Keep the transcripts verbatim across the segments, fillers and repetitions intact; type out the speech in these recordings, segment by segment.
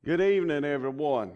Good evening, everyone.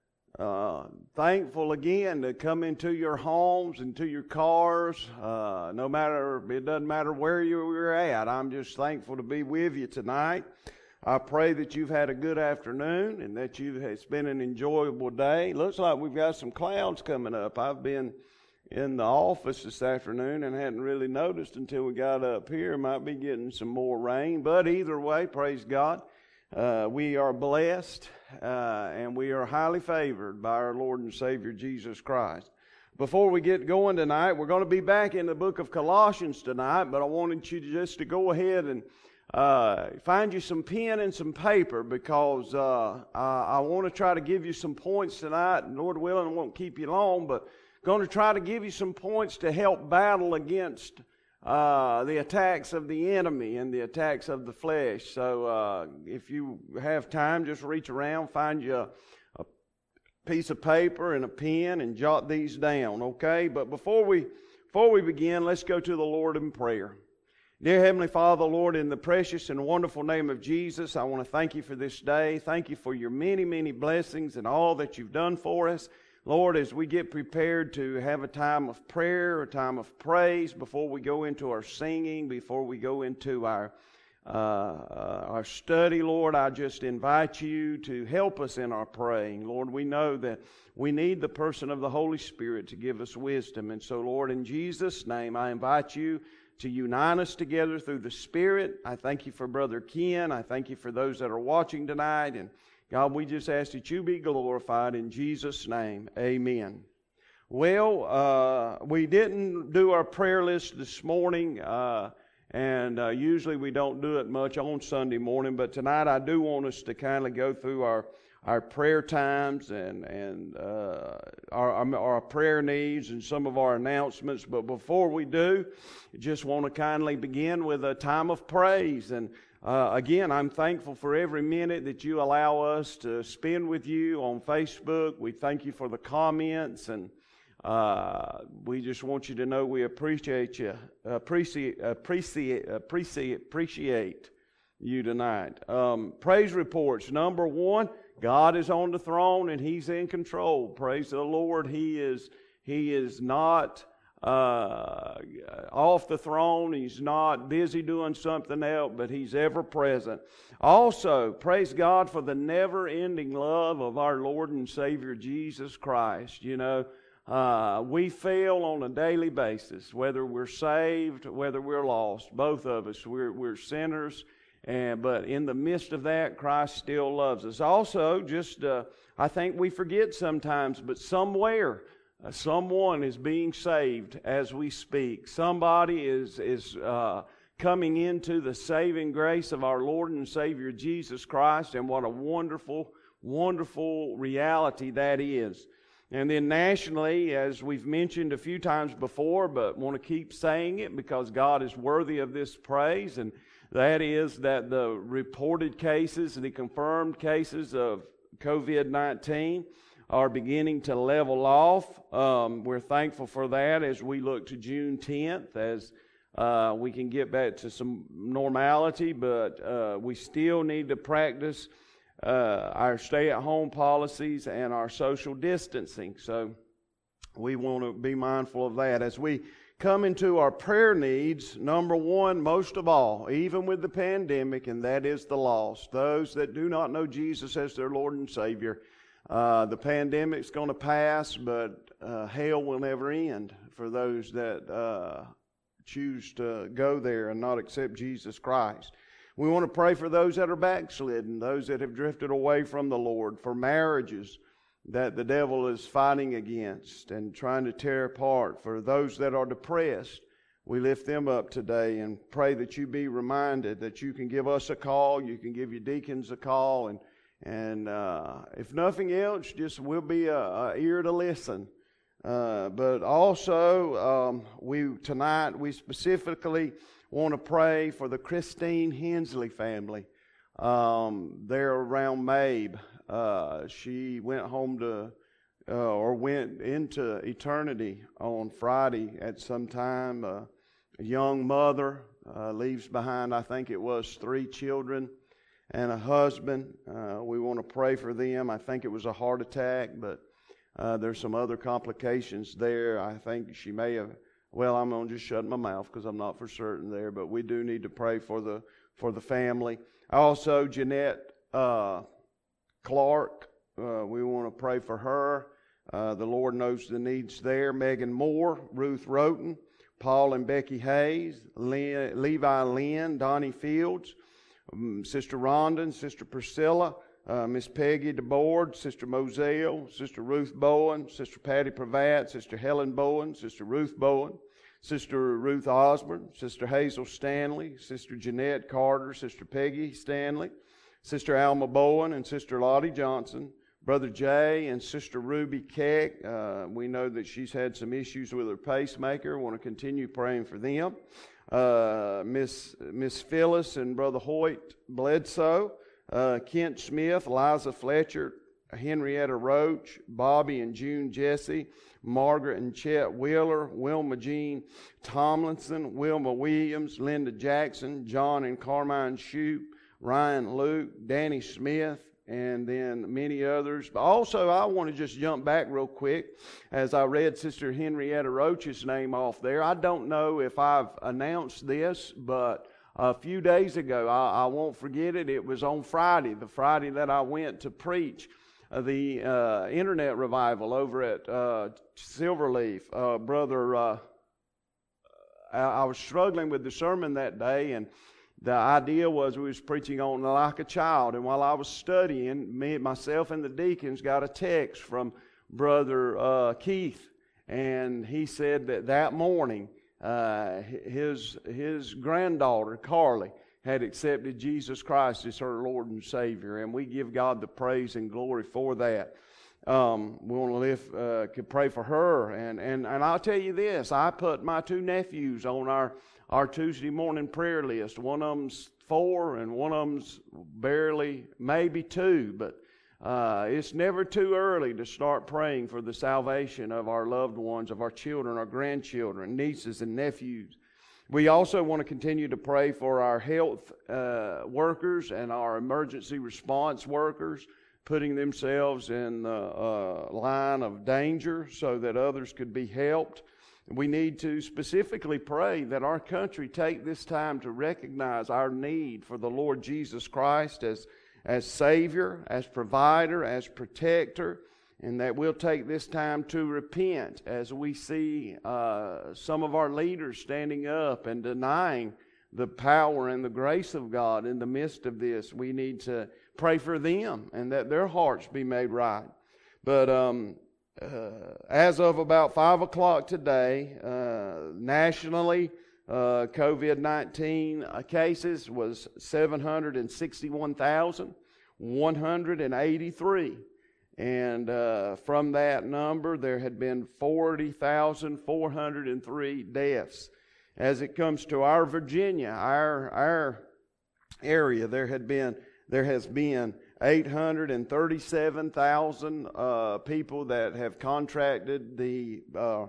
Uh, thankful again to come into your homes, into your cars. Uh, no matter, it doesn't matter where you're at. I'm just thankful to be with you tonight. I pray that you've had a good afternoon and that you've it's been an enjoyable day. Looks like we've got some clouds coming up. I've been in the office this afternoon and hadn't really noticed until we got up here. Might be getting some more rain, but either way, praise God. Uh, we are blessed uh, and we are highly favored by our Lord and Savior Jesus Christ. Before we get going tonight, we're going to be back in the book of Colossians tonight, but I wanted you to just to go ahead and uh, find you some pen and some paper because uh, I, I want to try to give you some points tonight. And Lord willing, I won't keep you long, but going to try to give you some points to help battle against Uh, the attacks of the enemy and the attacks of the flesh. So uh, if you have time, just reach around, find you a, a piece of paper and a pen and jot these down, okay? But before we before we begin, let's go to the Lord in prayer. Dear Heavenly Father, Lord, in the precious and wonderful name of Jesus, I want to thank you for this day. Thank you for your many, many blessings and all that you've done for us. Lord, as we get prepared to have a time of prayer, a time of praise, before we go into our singing, before we go into our uh, our study, Lord, I just invite you to help us in our praying. Lord, we know that we need the person of the Holy Spirit to give us wisdom. And so, Lord, in Jesus' name, I invite you to unite us together through the Spirit. I thank you for Brother Ken. I thank you for those that are watching tonight. And God, we just ask that you be glorified in Jesus' name. Amen. Well, uh, we didn't do our prayer list this morning, uh, and uh, usually we don't do it much on Sunday morning, but tonight I do want us to kind of go through our, our prayer times and, and uh, our, our prayer needs and some of our announcements. But before we do, I just want to kindly begin with a time of praise. And Uh, again, I'm thankful for every minute that you allow us to spend with you on Facebook. We thank you for the comments, and uh, we just want you to know we appreciate you, appreciate, appreciate, appreciate, appreciate you tonight. Um, praise reports. Number one, God is on the throne and He's in control. Praise the Lord. He is. He is not Uh, off the throne. He's not busy doing something else, but He's ever present. Also, praise God for the never-ending love of our Lord and Savior Jesus Christ. You know, uh, we fail on a daily basis, whether we're saved, whether we're lost. Both of us, we're, we're sinners, and but in the midst of that, Christ still loves us. Also, just uh, I think we forget sometimes, but somewhere Uh, someone is being saved as we speak. Somebody is is uh, coming into the saving grace of our Lord and Savior Jesus Christ, and what a wonderful, wonderful reality that is. And then nationally, as we've mentioned a few times before, but want to keep saying it because God is worthy of this praise, and that is that the reported cases, the confirmed cases of covid nineteen are beginning to level off. Um, we're thankful for that as we look to June tenth, as uh, we can get back to some normality, but uh, we still need to practice uh, our stay-at-home policies and our social distancing. So we want to be mindful of that. As we come into our prayer needs, number one, most of all, even with the pandemic, and that is the lost, those that do not know Jesus as their Lord and Savior. Uh, the pandemic's going to pass, but uh, hell will never end for those that uh, choose to go there and not accept Jesus Christ. We want to pray for those that are backslidden, those that have drifted away from the Lord, for marriages that the devil is fighting against and trying to tear apart, for those that are depressed. We lift them up today and pray that you be reminded that you can give us a call, you can give your deacons a call, and And uh, if nothing else, just we'll be a, a ear to listen. Uh, but also, um, we tonight we specifically want to pray for the Christine Hensley family. Um, they're around Mabe. Uh, she went home to, uh, or went into eternity on Friday at some time. Uh, a young mother uh, leaves behind, I think it was, three children. and a husband. Uh, we want to pray for them. I think it was a heart attack, but uh, there's some other complications there. I think she may have, well, I'm going to just shut my mouth because I'm not for certain there, but we do need to pray for the for the family. Also, Jeanette uh, Clark, uh, we want to pray for her. Uh, the Lord knows the needs there. Megan Moore, Ruth Roten, Paul and Becky Hayes, Le- Levi Lynn, Donnie Fields, um, Sister Rhonda, Sister Priscilla, uh, Miss Peggy DeBoard, Sister Moselle, Sister Ruth Bowen, Sister Patty Pravat, Sister Helen Bowen, Sister Ruth Bowen, Sister Ruth Osborne, Sister Hazel Stanley, Sister Jeanette Carter, Sister Peggy Stanley, Sister Alma Bowen, and Sister Lottie Johnson, Brother Jay and Sister Ruby Keck. Uh, we know that she's had some issues with her pacemaker. Want to continue praying for them. Uh, Miss Miss Phyllis and Brother Hoyt Bledsoe, uh, Kent Smith, Liza Fletcher, Henrietta Roach, Bobby and June Jesse, Margaret and Chet Wheeler, Wilma Jean Tomlinson, Wilma Williams, Linda Jackson, John and Carmine Shoup, Ryan Luke, Danny Smith, and then many others. But also, I want to just jump back real quick as I read Sister Henrietta Roach's name off there. I don't know if I've announced this, but a few days ago, I, I won't forget it, it was on Friday, the Friday that I went to preach uh, the uh, internet revival over at uh, Silverleaf. Uh, brother, uh, I, I was struggling with the sermon that day, and the idea was we was preaching on like a child. And while I was studying, me, myself and the deacons got a text from Brother uh, Keith, and he said that that morning uh, his his granddaughter Carly had accepted Jesus Christ as her Lord and Savior, and we give God the praise and glory for that. Um, we want to lift, uh, could pray for her, and and and I'll tell you this: I put my two nephews on our. Our Tuesday morning prayer list. One of them's four and one of them's barely, maybe two, but uh, it's never too early to start praying for the salvation of our loved ones, of our children, our grandchildren, nieces and nephews. We also want to continue to pray for our health uh, workers and our emergency response workers, putting themselves in the uh, line of danger so that others could be helped. We need to specifically pray that our country take this time to recognize our need for the Lord Jesus Christ as, as Savior, as provider, as protector, and that we'll take this time to repent as we see uh, some of our leaders standing up and denying the power and the grace of God in the midst of this. We need to pray for them and that their hearts be made right. But um Uh, as of about five o'clock today, uh, nationally, uh, COVID nineteen cases was seven hundred sixty-one thousand one hundred eighty-three. And uh, from that number, there had been forty thousand four hundred three deaths. As it comes to our Virginia, our our area, there had been there has been eight hundred thirty-seven thousand uh, people that have contracted the uh,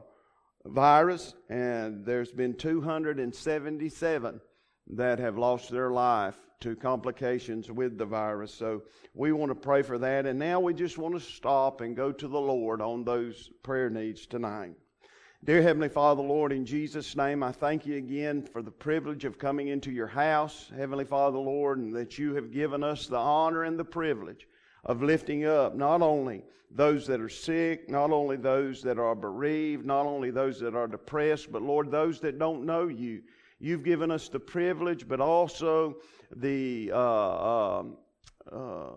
virus, and there's been two hundred seventy-seven that have lost their life to complications with the virus. So we want to pray for that, and now we just want to stop and go to the Lord on those prayer needs tonight. Dear Heavenly Father, Lord, in Jesus' name, I thank you again for the privilege of coming into your house, Heavenly Father, Lord, and that you have given us the honor and the privilege of lifting up not only those that are sick, not only those that are bereaved, not only those that are depressed, but Lord, those that don't know you. You've given us the privilege, but also the uh, uh, uh,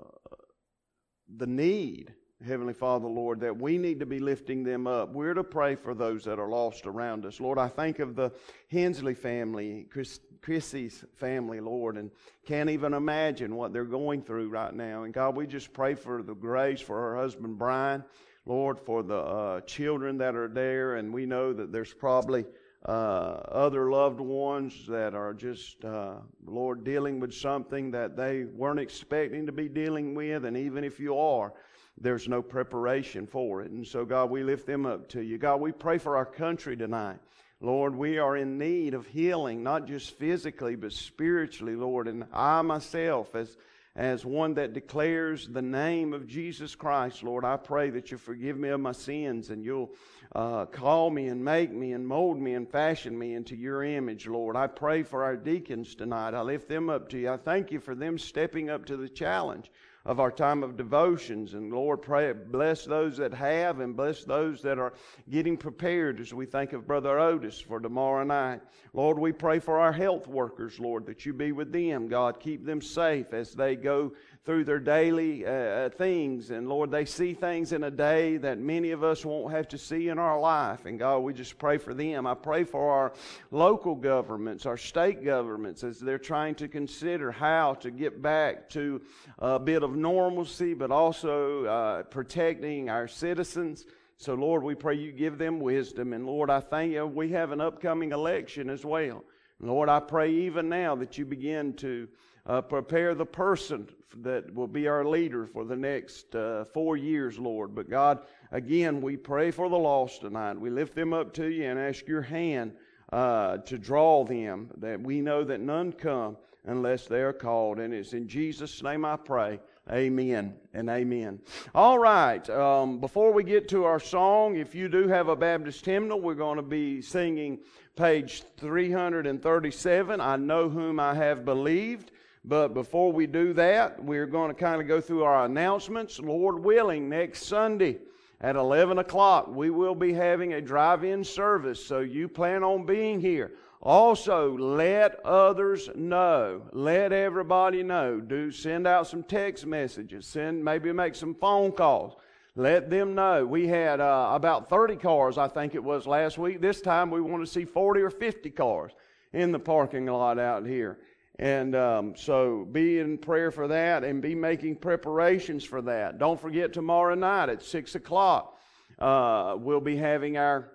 the need, Heavenly Father, Lord, that we need to be lifting them up. We're to pray for those that are lost around us. Lord, I think of the Hensley family, Chris, Chrissy's family, Lord, and can't even imagine what they're going through right now. And God, we just pray for the grace for her husband, Brian, Lord, for the uh, children that are there. And we know that there's probably uh, other loved ones that are just, uh, Lord, dealing with something that they weren't expecting to be dealing with. And even if you are, there's no preparation for it. And so, God, we lift them up to you. God, we pray for our country tonight. Lord, we are in need of healing, not just physically, but spiritually, Lord. And I myself, as as one that declares the name of Jesus Christ, Lord, I pray that you forgive me of my sins and you'll uh, call me and make me and mold me and fashion me into your image, Lord. I pray for our deacons tonight. I lift them up to you. I thank you for them stepping up to the challenge of our time of devotions. And Lord, pray, bless those that have and bless those that are getting prepared as we think of Brother Otis for tomorrow night. Lord, we pray for our health workers, Lord, that you be with them. God, keep them safe as they go through their daily uh, things. And Lord, they see things in a day that many of us won't have to see in our life. And God, we just pray for them. I pray for our local governments, our state governments, as they're trying to consider how to get back to a bit of normalcy, but also uh, protecting our citizens. So Lord, we pray you give them wisdom. And Lord, I thank you, we have an upcoming election as well. Lord, I pray even now that you begin to uh, prepare the person that will be our leader for the next uh, four years, Lord. But God, again, we pray for the lost tonight. We lift them up to you and ask your hand uh, to draw them, that we know that none come unless they are called. And it's in Jesus' name I pray. Amen and amen. All right, um, before we get to our song, if you do have a Baptist hymnal, we're going to be singing page three thirty-seven, I Know Whom I Have Believed. But before we do that, we're going to kind of go through our announcements. Lord willing, next Sunday at eleven o'clock, we will be having a drive-in service, so you plan on being here. Also, let others know. Let everybody know. Do send out some text messages. Send maybe make some phone calls. Let them know. We had uh, about thirty cars, I think it was last week. This time we want to see forty or fifty cars in the parking lot out here. And um, so be in prayer for that and be making preparations for that. Don't forget tomorrow night at six o'clock. Uh, we'll be having our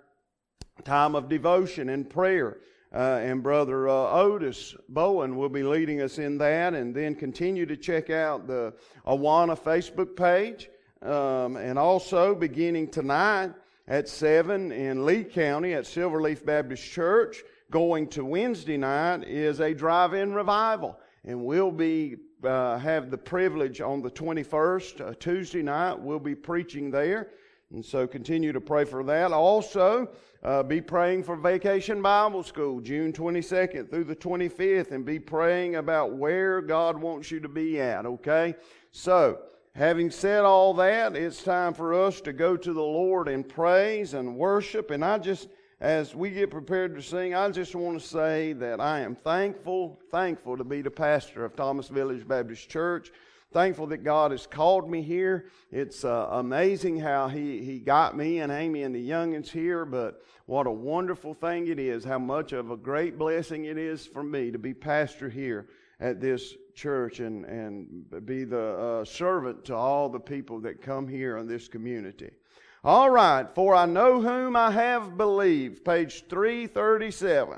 time of devotion and prayer. Uh, and Brother uh, Otis Bowen will be leading us in that. And then continue to check out the Awana Facebook page. Um, and also beginning tonight at seven in Lee County at Silverleaf Baptist Church, going to Wednesday night is a drive-in revival. And we'll be uh, have the privilege on the twenty-first, uh, Tuesday night, we'll be preaching there. And so continue to pray for that. Also, uh, be praying for Vacation Bible School, June twenty-second through the twenty-fifth, and be praying about where God wants you to be at, okay? So, having said all that, it's time for us to go to the Lord in praise and worship. And I just, as we get prepared to sing, I just want to say that I am thankful, thankful to be the pastor of Thomas Village Baptist Church. Thankful that God has called me here. It's uh, amazing how he, he got me and Amy and the youngins here, but what a wonderful thing it is, how much of a great blessing it is for me to be pastor here at this church and, and be the uh, servant to all the people that come here in this community. All right, for I know whom I have believed, page three thirty-seven.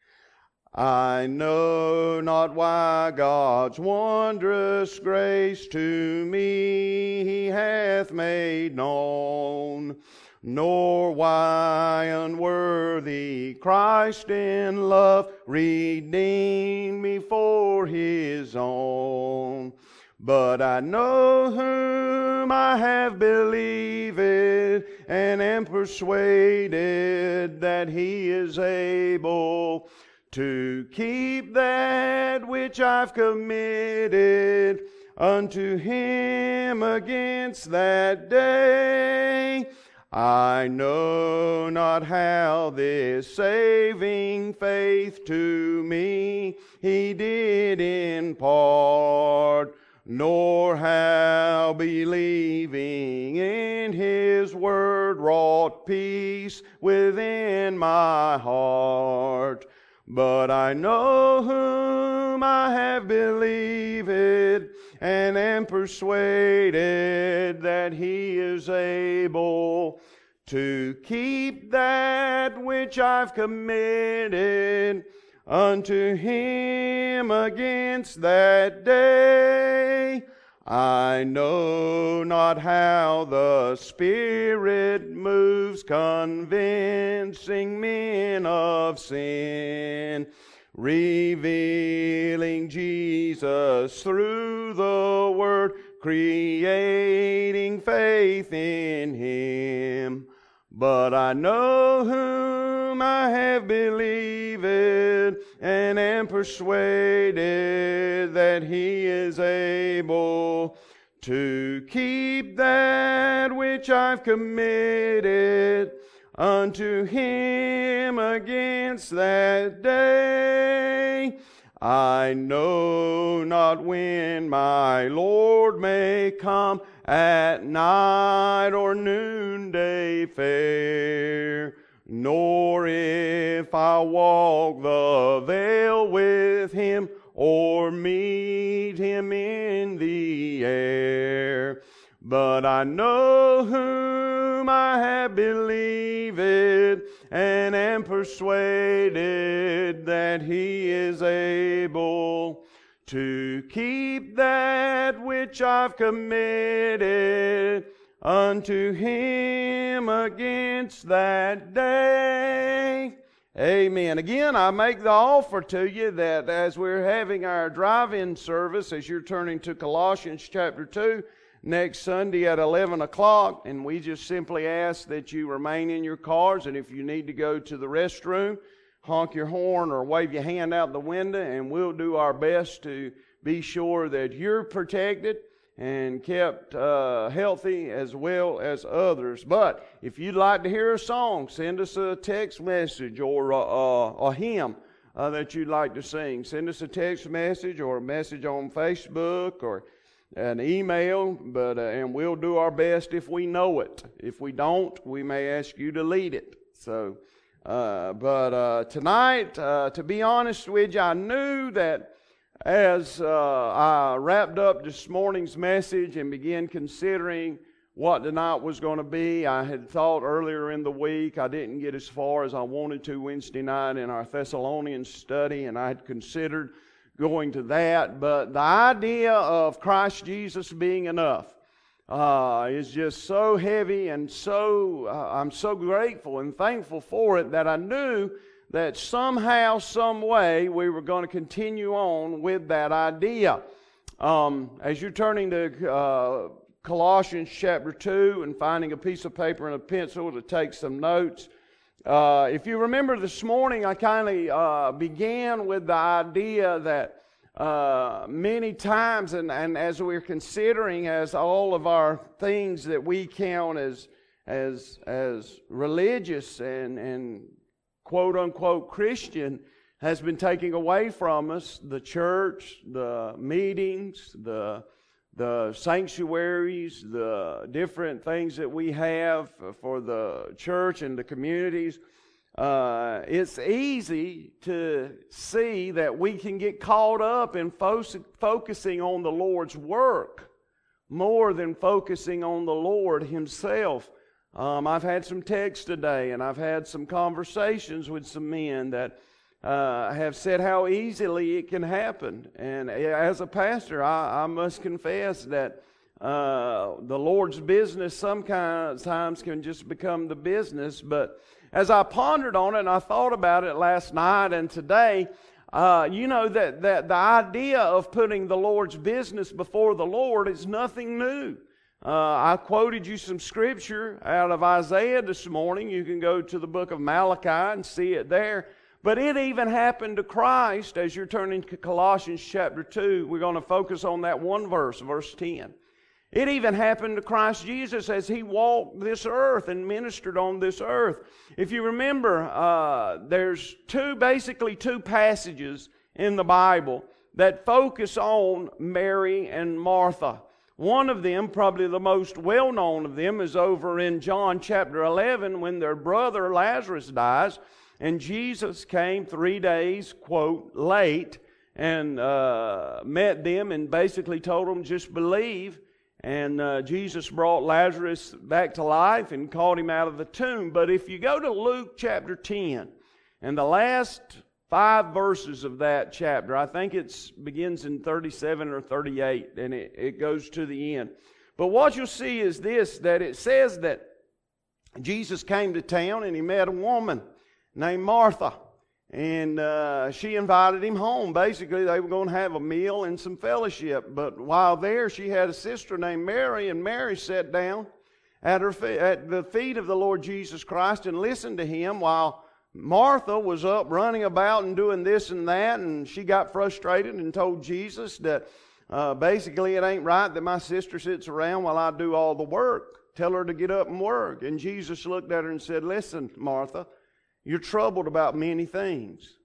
I know not why God's wondrous grace to me He hath made known, nor why unworthy Christ in love redeemed me for His own. But I know whom I have believed, and am persuaded that He is able to keep that which I've committed unto Him against that day. I know not how this saving faith to me He did impart, nor how believing in His word wrought peace within my heart. But I know whom I have believed, and am persuaded that He is able to keep that which I've committed unto Him against that day. I know not how the Spirit moves, convincing men of sin, revealing Jesus through the Word, creating faith in Him. But I know whom I have believed, and am persuaded that He is able to keep that which I've committed unto Him against that day. I know not when my Lord may come, at night or noonday fair, nor if I walk the vale with Him, or meet Him in the air. But I know whom I have believed, and am persuaded that He is able to keep that which I've committed unto Him against that day. Amen. Again, I make the offer to you that as we're having our drive-in service, as you're turning to Colossians chapter two, next Sunday at eleven o'clock, and we just simply ask that you remain in your cars, and if you need to go to the restroom, honk your horn or wave your hand out the window, and we'll do our best to be sure that you're protected and kept uh, healthy as well as others. But if you'd like to hear a song, send us a text message or a, a, a hymn uh, that you'd like to sing. Send us a text message or a message on Facebook or an email, but uh, and we'll do our best if we know it. If we don't, we may ask you to lead it. So, uh, but uh, tonight, uh, to be honest with you, I knew that as uh, I wrapped up this morning's message and began considering what tonight was going to be, I had thought earlier in the week, I didn't get as far as I wanted to Wednesday night in our Thessalonians study, and I had considered going to that, but the idea of Christ Jesus being enough uh, is just so heavy, and so uh, I'm so grateful and thankful for it that I knew that somehow, some way, we were going to continue on with that idea. Um, as you're turning to uh, Colossians chapter two and finding a piece of paper and a pencil to take some notes, Uh, if you remember this morning, I kind of uh, began with the idea that uh, many times, and, and as we're considering as all of our things that we count as as as religious and, and quote-unquote Christian has been taking away from us, the church, the meetings, the the sanctuaries, the different things that we have for the church and the communities. Uh, it's easy to see that we can get caught up in fo- focusing on the Lord's work more than focusing on the Lord Himself. Um, I've had some texts today, and I've had some conversations with some men that Uh, have said how easily it can happen. And as a pastor, I, I must confess that uh, the Lord's business sometimes can just become the business. But as I pondered on it and I thought about it last night and today, uh, you know that, that the idea of putting the Lord's business before the Lord is nothing new. Uh, I quoted you some scripture out of Isaiah this morning. You can go to the book of Malachi and see it there. But it even happened to Christ. As you're turning to Colossians chapter two, we're going to focus on that one verse, verse ten. It even happened to Christ Jesus as He walked this earth and ministered on this earth. If you remember, uh, there's two, basically two passages in the Bible that focus on Mary and Martha. One of them, probably the most well-known of them, is over in John chapter eleven when their brother Lazarus dies. And Jesus came three days, quote, late, and uh, met them and basically told them, just believe. And uh, Jesus brought Lazarus back to life and called him out of the tomb. But if you go to Luke chapter ten, and the last five verses of that chapter, I think it begins in thirty-seven or thirty-eight, and it, it goes to the end. But what you'll see is this, that it says that Jesus came to town and He met a woman named Martha. And uh, she invited him home. Basically, they were going to have a meal and some fellowship. But while there, she had a sister named Mary, and Mary sat down at, her fe- at the feet of the Lord Jesus Christ and listened to him, while Martha was up running about and doing this and that. And she got frustrated and told Jesus that uh, basically it ain't right that my sister sits around while I do all the work. Tell her to get up and work. And Jesus looked at her and said, "Listen, Martha, you're troubled about many things,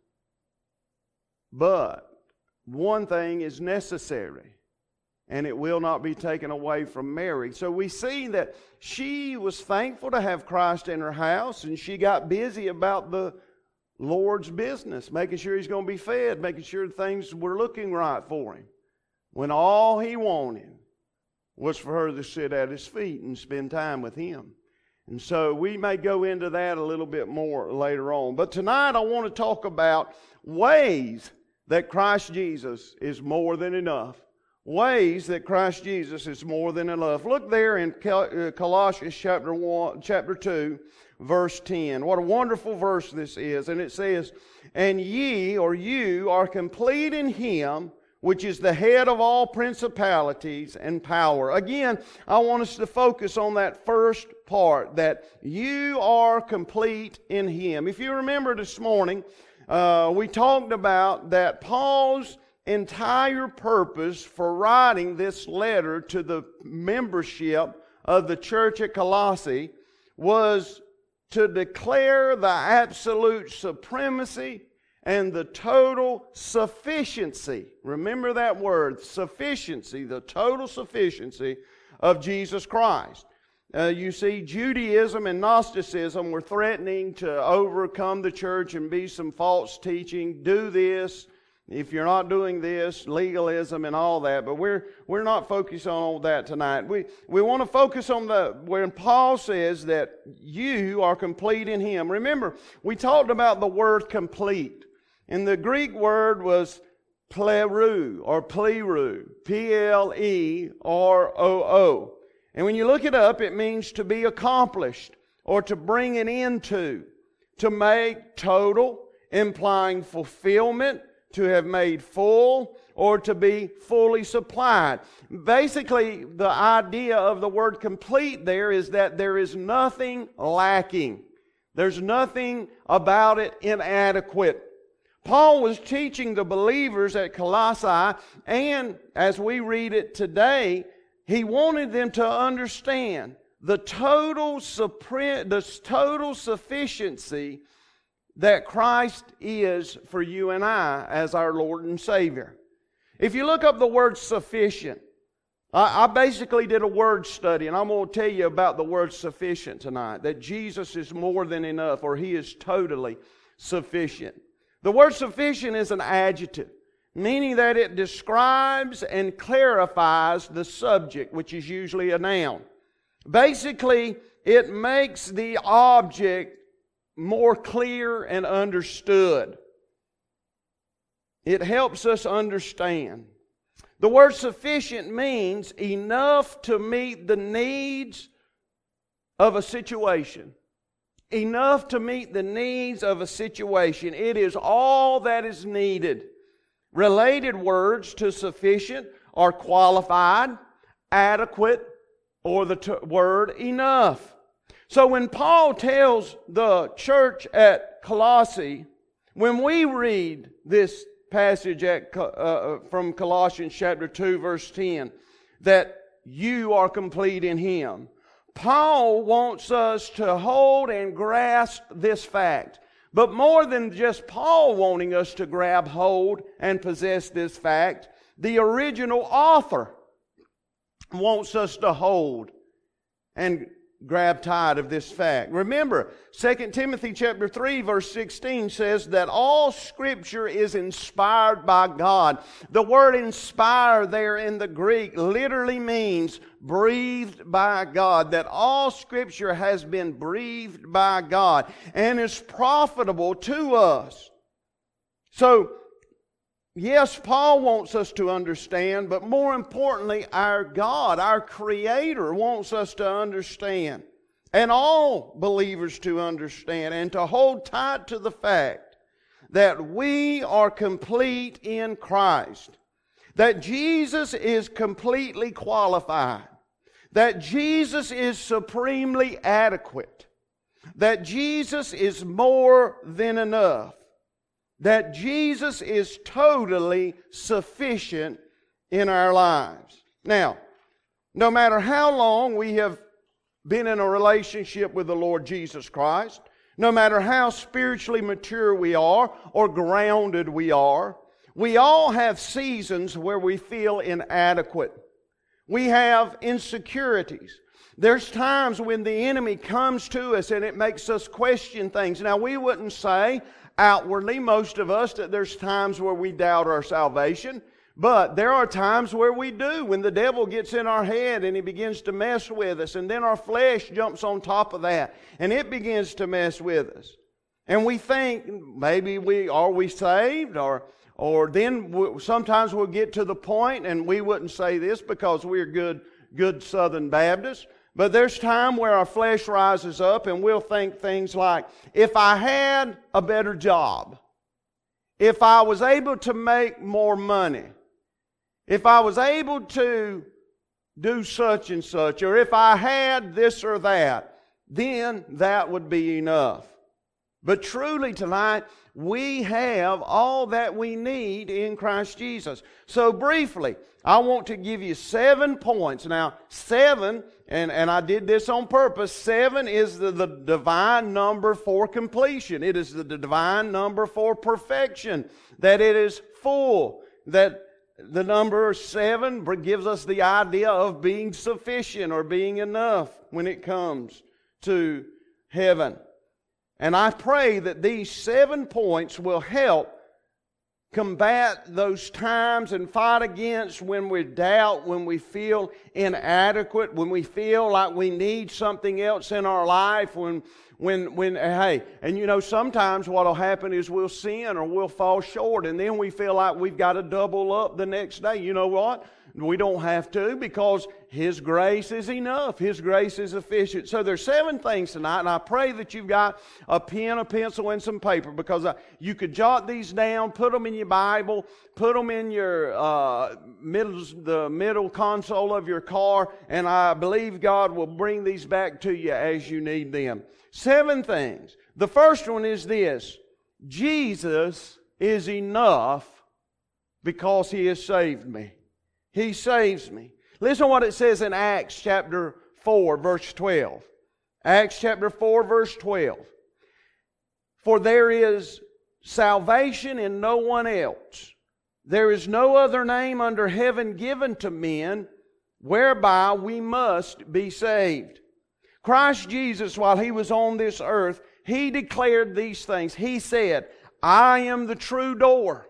but one thing is necessary, and it will not be taken away from Mary." So we see that she was thankful to have Christ in her house, and she got busy about the Lord's business, making sure He's going to be fed, making sure things were looking right for Him, when all He wanted was for her to sit at His feet and spend time with Him. And so we may go into that a little bit more later on. But tonight I want to talk about ways that Christ Jesus is more than enough. Ways that Christ Jesus is more than enough. Look there in Colossians chapter one, chapter two, verse ten. What a wonderful verse this is. And it says, "And ye," or you, "are complete in Him, which is the head of all principalities and power." Again, I want us to focus on that first part, that you are complete in Him. If you remember this morning, uh, we talked about that Paul's entire purpose for writing this letter to the membership of the church at Colossae was to declare the absolute supremacy and the total sufficiency. Remember that word, sufficiency, the total sufficiency of Jesus Christ. Uh, you see, Judaism and Gnosticism were threatening to overcome the church and be some false teaching. Do this. If you're not doing this, legalism and all that. But we're we're not focused on all that tonight. We we want to focus on the when Paul says that you are complete in Him. Remember, we talked about the word complete. And the Greek word was plerou or plerou, P L E R O O. And when you look it up, it means to be accomplished or to bring it into, to make total, implying fulfillment, to have made full, or to be fully supplied. Basically, the idea of the word complete there is that there is nothing lacking. There's nothing about it inadequate. Paul was teaching the believers at Colossae, and as we read it today, he wanted them to understand the total, supre- the total sufficiency that Christ is for you and I as our Lord and Savior. If you look up the word sufficient, I, I basically did a word study, and I'm going to tell you about the word sufficient tonight, that Jesus is more than enough, or He is totally sufficient. The word sufficient is an adjective, meaning that it describes and clarifies the subject, which is usually a noun. Basically, it makes the object more clear and understood. It helps us understand. The word sufficient means enough to meet the needs of a situation. Enough to meet the needs of a situation. It is all that is needed. Related words to sufficient are qualified, adequate, or the t- word enough. So when Paul tells the church at Colossae, when we read this passage at, uh, from Colossians chapter two, verse ten, that you are complete in Him, Paul wants us to hold and grasp this fact. But more than just Paul wanting us to grab hold and possess this fact, the original author wants us to hold and grab tight of this fact. Remember, Second Timothy chapter three, verse sixteen says that all Scripture is inspired by God. The word inspire there in the Greek literally means breathed by God. That all Scripture has been breathed by God and is profitable to us. So, yes, Paul wants us to understand, but more importantly, our God, our Creator, wants us to understand, and all believers to understand, and to hold tight to the fact that we are complete in Christ, that Jesus is completely qualified, that Jesus is supremely adequate, that Jesus is more than enough, that Jesus is totally sufficient in our lives. Now, no matter how long we have been in a relationship with the Lord Jesus Christ, no matter how spiritually mature we are or grounded we are, we all have seasons where we feel inadequate. We have insecurities. There's times when the enemy comes to us and it makes us question things. Now, we wouldn't say outwardly, most of us, that there's times where we doubt our salvation. But there are times where we do, when the devil gets in our head and he begins to mess with us, and then our flesh jumps on top of that and it begins to mess with us. And we think, maybe we are we saved, or or then we, sometimes we'll get to the point, and we wouldn't say this because we're good, good Southern Baptists, but there's time where our flesh rises up and we'll think things like, if I had a better job, if I was able to make more money, if I was able to do such and such, or if I had this or that, then that would be enough. But truly tonight, we have all that we need in Christ Jesus. So briefly, I want to give you seven points. Now, seven, and, and I did this on purpose, seven is the, the divine number for completion. It is the divine number for perfection, that it is full, that the number seven gives us the idea of being sufficient or being enough when it comes to heaven. And I pray that these seven points will help combat those times and fight against when we doubt, when we feel inadequate, when we feel like we need something else in our life, when When, when, hey, and you know, sometimes what will happen is we'll sin or we'll fall short, and then we feel like we've got to double up the next day. You know what? We don't have to, because His grace is enough. His grace is sufficient. So there's seven things tonight, and I pray that you've got a pen, a pencil, and some paper, because uh, you could jot these down, put them in your Bible, put them in your uh, middle, the middle console of your car, and I believe God will bring these back to you as you need them. Seven things. The first one is this: Jesus is enough because He has saved me. He saves me. Listen to what it says in Acts chapter four, verse twelve. Acts chapter four, verse twelve. For there is salvation in no one else. There is no other name under heaven given to men whereby we must be saved. Christ Jesus, while He was on this earth, He declared these things. He said, I am the true door.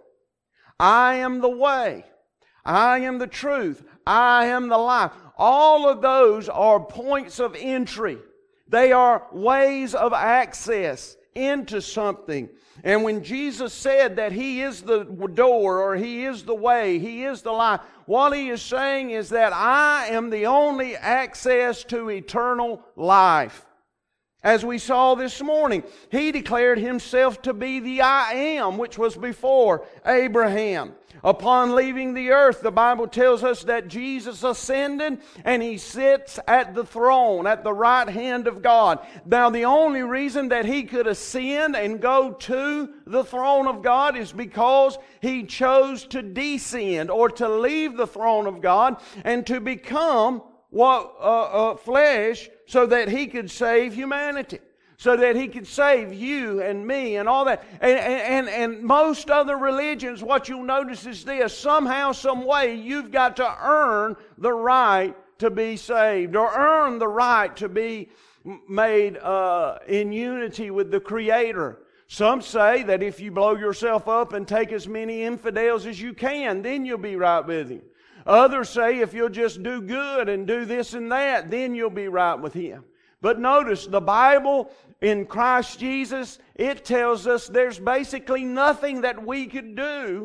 I am the way. I am the truth. I am the life. All of those are points of entry. They are ways of access into something. And when Jesus said that He is the door, or He is the way, He is the life, what He is saying is that I am the only access to eternal life. As we saw this morning, He declared Himself to be the I Am, which was before Abraham. Upon leaving the earth, the Bible tells us that Jesus ascended and He sits at the throne, at the right hand of God. Now, the only reason that He could ascend and go to the throne of God is because He chose to descend, or to leave the throne of God and to become what uh, uh, flesh, so that He could save humanity, so that He could save you and me and all that. And, and, and most other religions, what you'll notice is this: somehow, some way, you've got to earn the right to be saved, or earn the right to be made uh, in unity with the Creator. Some say that if you blow yourself up and take as many infidels as you can, then you'll be right with Him. Others say if you'll just do good and do this and that, then you'll be right with Him. But notice, the Bible in Christ Jesus, it tells us there's basically nothing that we could do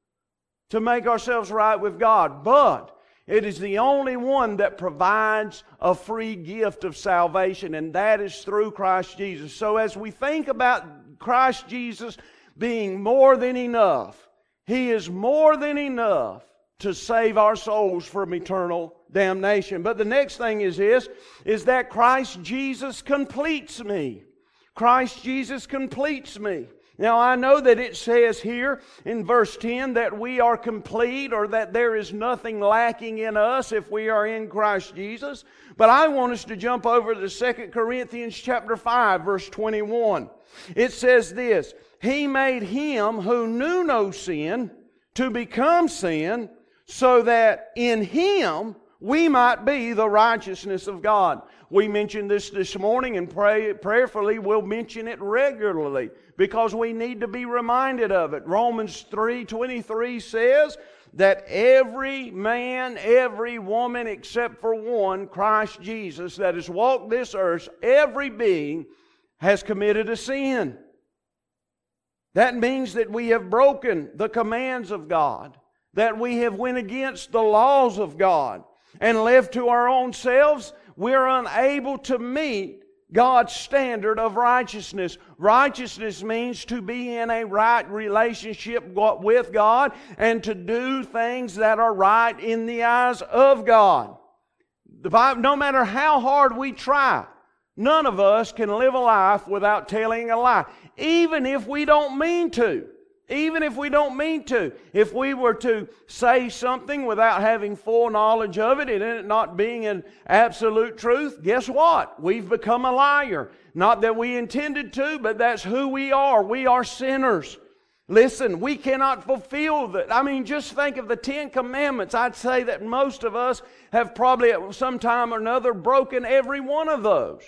to make ourselves right with God. But it is the only one that provides a free gift of salvation, and that is through Christ Jesus. So as we think about Christ Jesus being more than enough. He is more than enough to save our souls from eternal damnation. But the next thing is this, is that Christ Jesus completes me. Christ Jesus completes me. Now I know that it says here in verse ten that we are complete, or that there is nothing lacking in us if we are in Christ Jesus. But I want us to jump over to Second Corinthians chapter five, verse twenty-one. It says this, He made Him who knew no sin to become sin, so that in Him we might be the righteousness of God. We mentioned this this morning, and pray, prayerfully we'll mention it regularly because we need to be reminded of it. Romans three twenty-three says that every man, every woman except for one, Christ Jesus, that has walked this earth, every being has committed a sin. That means that we have broken the commands of God, that we have went against the laws of God, and left to our own selves, we're unable to meet God's standard of righteousness. Righteousness means to be in a right relationship with God and to do things that are right in the eyes of God. The Bible, no matter how hard we try, none of us can live a life without telling a lie, even if we don't mean to. Even if we don't mean to. If we were to say something without having full knowledge of it and it not being an absolute truth, guess what? We've become a liar. Not that we intended to, but that's who we are. We are sinners. Listen, we cannot fulfill that. I mean, just think of the Ten Commandments. I'd say that most of us have probably at some time or another broken every one of those.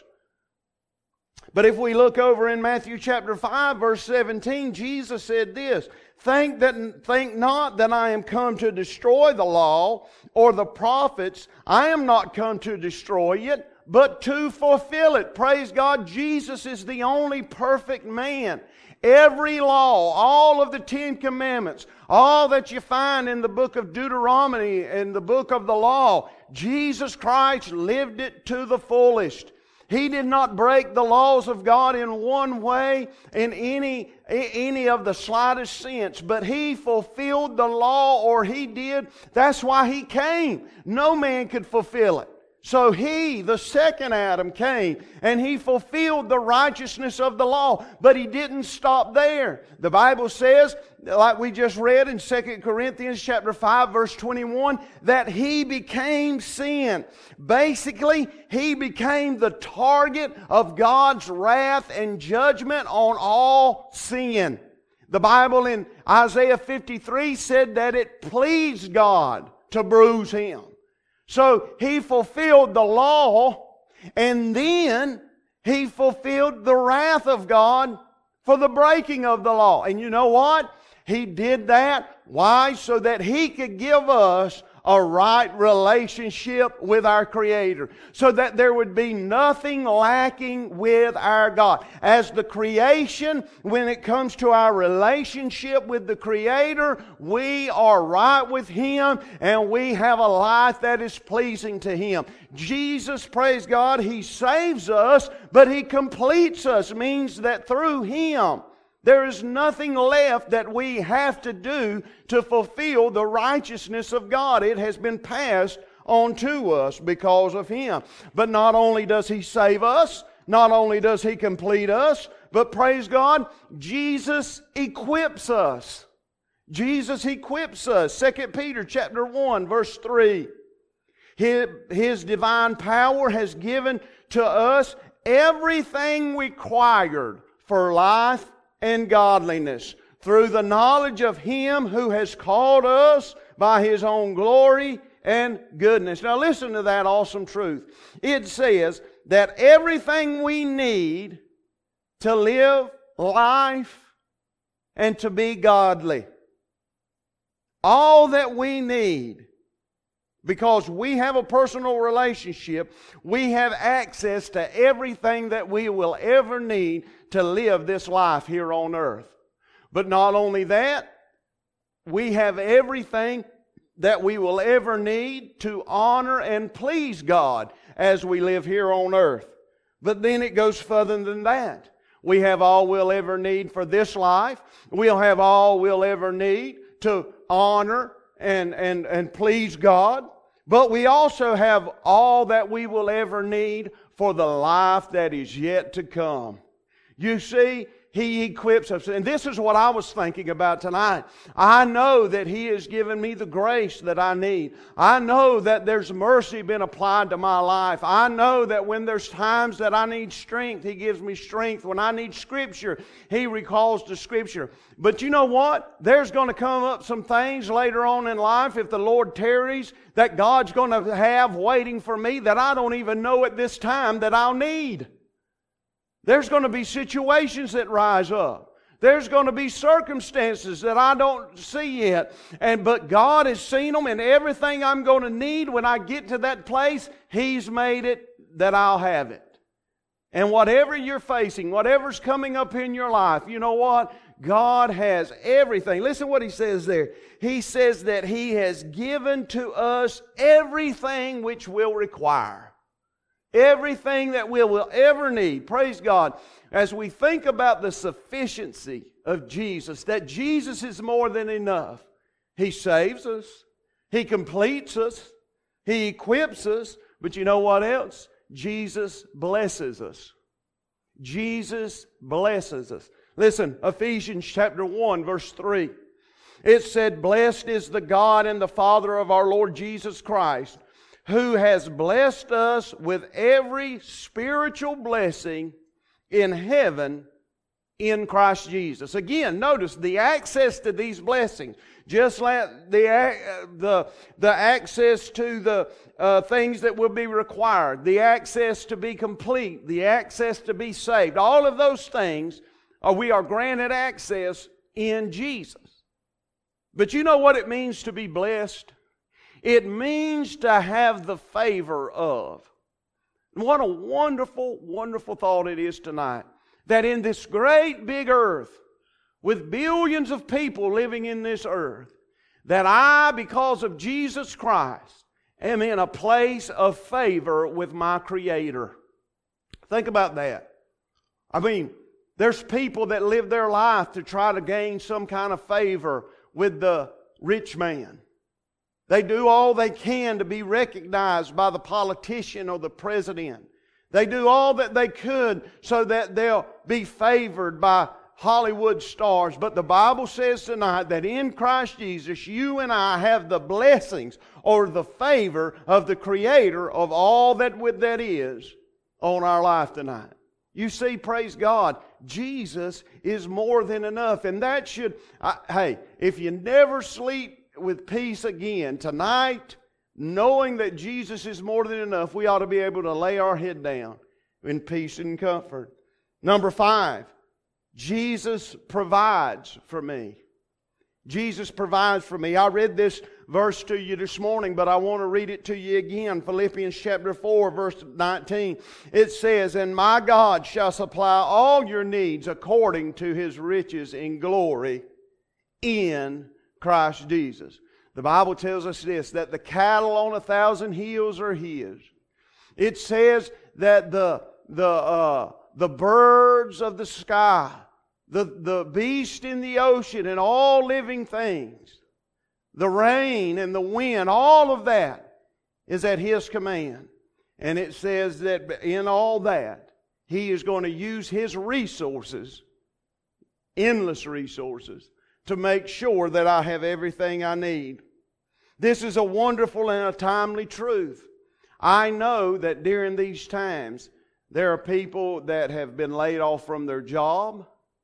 But if we look over in Matthew chapter five, verse seventeen, Jesus said this, think, that, think not that I am come to destroy the law or the prophets. I am not come to destroy it, but to fulfill it. Praise God, Jesus is the only perfect man. Every law, all of the Ten Commandments, all that you find in the book of Deuteronomy and the book of the law, Jesus Christ lived it to the fullest. He did not break the laws of God in one way, in any, any of the slightest sense, but He fulfilled the law, or He did. That's why He came. No man could fulfill it. So He, the second Adam, came and He fulfilled the righteousness of the law, but He didn't stop there. The Bible says, like we just read in Second Corinthians chapter five, verse twenty-one, that He became sin. Basically, He became the target of God's wrath and judgment on all sin. The Bible in Isaiah fifty-three said that it pleased God to bruise Him. So He fulfilled the law, and then He fulfilled the wrath of God for the breaking of the law. And you know what? He did that. Why? So that He could give us a right relationship with our Creator, so that there would be nothing lacking with our God. As the creation, when it comes to our relationship with the Creator, we are right with Him and we have a life that is pleasing to Him. Jesus, praise God, He saves us, but He completes us, means that through Him there is nothing left that we have to do to fulfill the righteousness of God. It has been passed on to us because of Him. But not only does He save us, not only does He complete us, but praise God, Jesus equips us. Jesus equips us. Second Peter chapter one, verse three. His, His divine power has given to us everything required for life and godliness, through the knowledge of Him who has called us by His own glory and goodness. Now listen to that awesome truth. It says that everything we need to live life and to be godly, all that we need, because we have a personal relationship, we have access to everything that we will ever need to live this life here on earth. But not only that, we have everything that we will ever need to honor and please God as we live here on earth. But then it goes further than that. We have all we'll ever need for this life. We'll have all we'll ever need to honor and, and, and please God. But we also have all that we will ever need for the life that is yet to come. You see, He equips us. And this is what I was thinking about tonight. I know that He has given me the grace that I need. I know that there's mercy been applied to my life. I know that when there's times that I need strength, He gives me strength. When I need Scripture, He recalls to Scripture. But you know what? There's going to come up some things later on in life, if the Lord tarries, that God's going to have waiting for me that I don't even know at this time that I'll need. There's going to be situations that rise up. There's going to be circumstances that I don't see yet. And but God has seen them, and everything I'm going to need when I get to that place, He's made it that I'll have it. And whatever you're facing, whatever's coming up in your life, you know what? God has everything. Listen what He says there. He says that He has given to us everything which we'll require. Everything that we will ever need. Praise God. As we think about the sufficiency of Jesus, that Jesus is more than enough. He saves us. He completes us. He equips us. But you know what else? Jesus blesses us. Jesus blesses us. Listen, Ephesians chapter one, verse three. It said, "Blessed is the God and the Father of our Lord Jesus Christ, who has blessed us with every spiritual blessing in heaven in Christ Jesus." Again, notice the access to these blessings. Just like the, uh, the, the access to the uh, things that will be required, the access to be complete, the access to be saved. All of those things, uh, we are granted access in Jesus. But you know what it means to be blessed? It means to have the favor of. And what a wonderful, wonderful thought it is tonight. That in this great big earth, with billions of people living in this earth, that I, because of Jesus Christ, am in a place of favor with my Creator. Think about that. I mean, there's people that live their life to try to gain some kind of favor with the rich man. They do all they can to be recognized by the politician or the president. They do all that they could so that they'll be favored by Hollywood stars. But the Bible says tonight that in Christ Jesus, you and I have the blessings or the favor of the Creator of all that that is on our life tonight. You see, praise God, Jesus is more than enough. And that should, I, hey, if you never sleep with peace again tonight, knowing that Jesus is more than enough, we ought to be able to lay our head down in peace and comfort. Number five, Jesus provides for me. Jesus provides for me. I read this verse to you this morning, but I want to read it to you again. Philippians chapter four, verse nineteen. It says, "And my God shall supply all your needs according to His riches in glory in Christ Jesus." The Bible tells us this, that the cattle on a thousand hills are His. It says that the, the, uh, the birds of the sky, the, the beast in the ocean and all living things, the rain and the wind, all of that is at His command. And it says that in all that, He is going to use His resources, endless resources, to make sure that I have everything I need. This is a wonderful and a timely truth. I know that during these times, there are people that have been laid off from their job,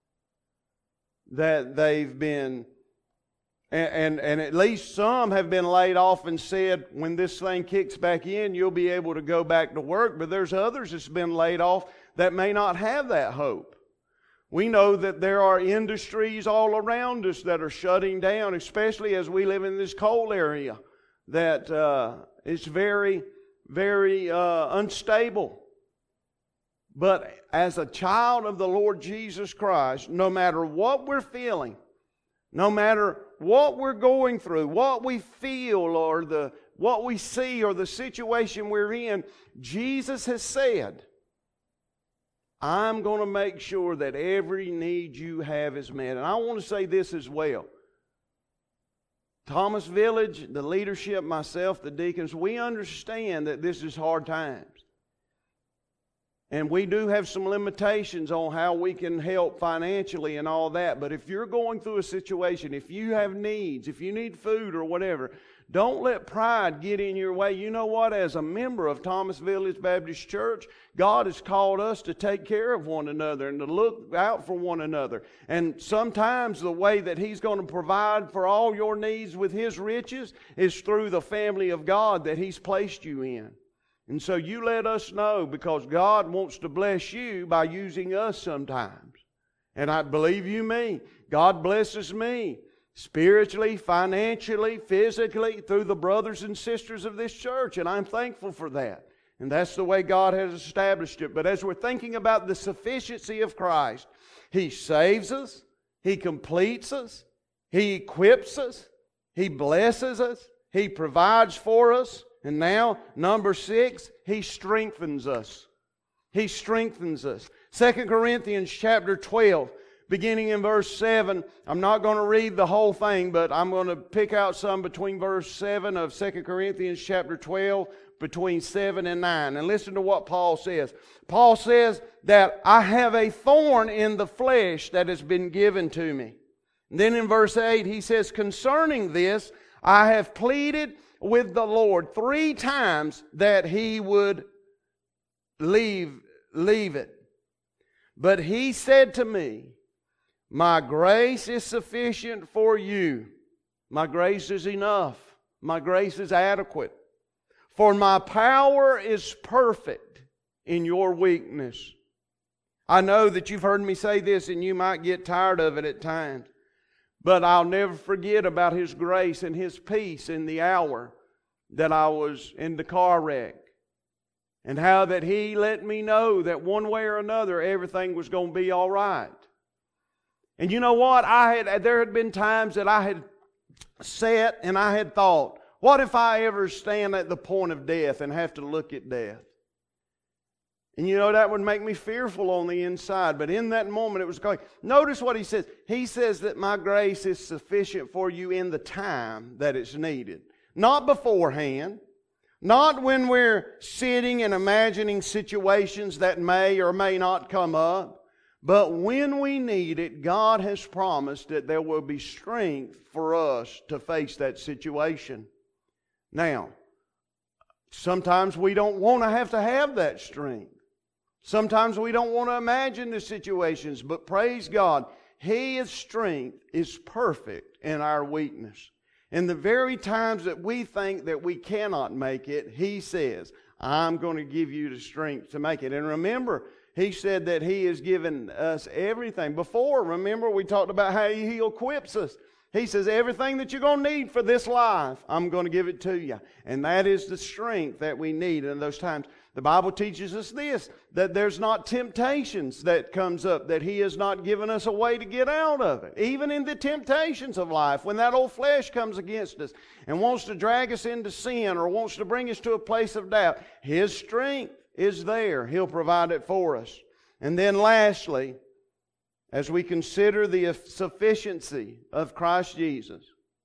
that they've been, and, and, and at least some have been laid off and said, when this thing kicks back in, you'll be able to go back to work. But there's others that's been laid off that may not have that hope. We know that there are industries all around us that are shutting down, especially as we live in this coal area, that uh, it's very, very uh, unstable. But as a child of the Lord Jesus Christ, no matter what we're feeling, no matter what we're going through, what we feel or the what we see or the situation we're in, Jesus has said, I'm going to make sure that every need you have is met. And I want to say this as well. Thomas Village, the leadership, myself, the deacons, we understand that this is hard times. And we do have some limitations on how we can help financially and all that. But if you're going through a situation, if you have needs, if you need food or whatever, don't let pride get in your way. You know what? As a member of Thomas Village Baptist Church, God has called us to take care of one another and to look out for one another. And sometimes the way that He's going to provide for all your needs with His riches is through the family of God that He's placed you in. And so you let us know, because God wants to bless you by using us sometimes. And I believe you me, God blesses me spiritually, financially, physically, through the brothers and sisters of this church. And I'm thankful for that. And that's the way God has established it. But as we're thinking about the sufficiency of Christ, He saves us, He completes us, He equips us, He blesses us, He provides for us. And now, number six, He strengthens us. He strengthens us. Second Corinthians chapter twelve, beginning in verse seven. I'm not going to read the whole thing, but I'm going to pick out some between verse seven of Second Corinthians chapter twelve, between seven and nine. And listen to what Paul says. Paul says that I have a thorn in the flesh that has been given to me. And then in verse eight, he says, concerning this, I have pleaded with the Lord three times that He would leave, leave it. But He said to me, my grace is sufficient for you. My grace is enough. My grace is adequate. For my power is perfect in your weakness. I know that you've heard me say this and you might get tired of it at times. But I'll never forget about His grace and His peace in the hour that I was in the car wreck. And how that He let me know that one way or another everything was going to be all right. And you know what? I had there had been times that I had sat and I had thought, what if I ever stand at the point of death and have to look at death? And you know, that would make me fearful on the inside. But in that moment it was going. Notice what He says. He says that my grace is sufficient for you in the time that it's needed. Not beforehand. Not when we're sitting and imagining situations that may or may not come up. But when we need it, God has promised that there will be strength for us to face that situation. Now, sometimes we don't want to have to have that strength. Sometimes we don't want to imagine the situations, but praise God, His strength is perfect in our weakness. In the very times that we think that we cannot make it, He says, I'm going to give you the strength to make it. And remember, He said that He has given us everything. Before, remember, we talked about how He equips us. He says, everything that you're going to need for this life, I'm going to give it to you. And that is the strength that we need in those times. The Bible teaches us this, that there's not temptations that comes up, that He has not given us a way to get out of it. Even in the temptations of life, when that old flesh comes against us and wants to drag us into sin or wants to bring us to a place of doubt, His strength is there. He'll provide it for us. And then lastly, as we consider the sufficiency of Christ Jesus,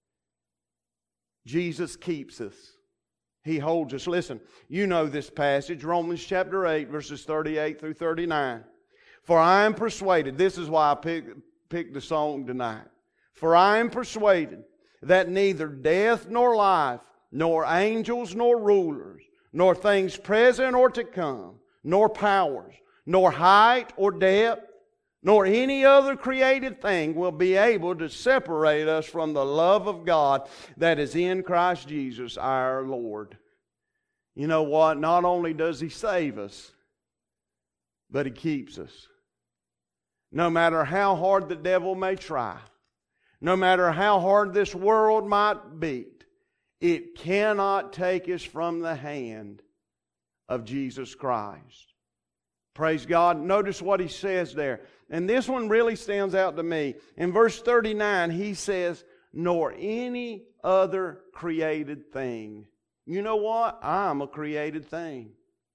Jesus keeps us. He holds us. Listen, you know this passage, Romans chapter eight, verses thirty-eight through thirty-nine. For I am persuaded, this is why I picked, picked the song tonight. For I am persuaded that neither death nor life, nor angels nor rulers, nor things present or to come, nor powers, nor height or depth, nor any other created thing will be able to separate us from the love of God that is in Christ Jesus our Lord. You know what? Not only does He save us, but He keeps us. No matter how hard the devil may try, no matter how hard this world might beat, it cannot take us from the hand of Jesus Christ. Praise God. Notice what He says there. And this one really stands out to me. In verse thirty-nine, He says, nor any other created thing. You know what? I'm a created thing.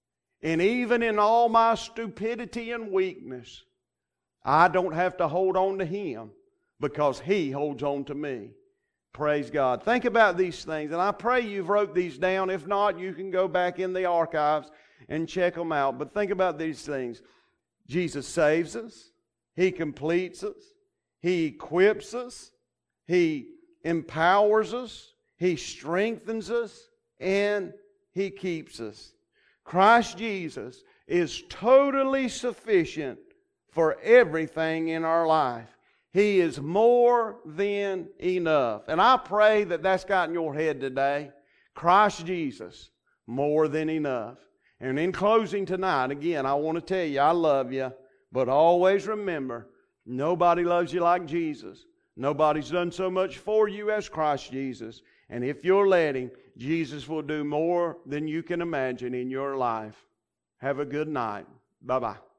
And even in all my stupidity and weakness, I don't have to hold on to Him because He holds on to me. Praise God. Think about these things, and I pray you've wrote these down. If not, you can go back in the archives and check them out. But think about these things. Jesus saves us. He completes us. He equips us. He empowers us. He strengthens us. And He keeps us. Christ Jesus is totally sufficient for everything in our life. He is more than enough. And I pray that that's got in your head today. Christ Jesus, more than enough. And in closing tonight, again, I want to tell you, I love you. But always remember, nobody loves you like Jesus. Nobody's done so much for you as Christ Jesus. And if you'll let Him, Jesus will do more than you can imagine in your life. Have a good night. Bye-bye.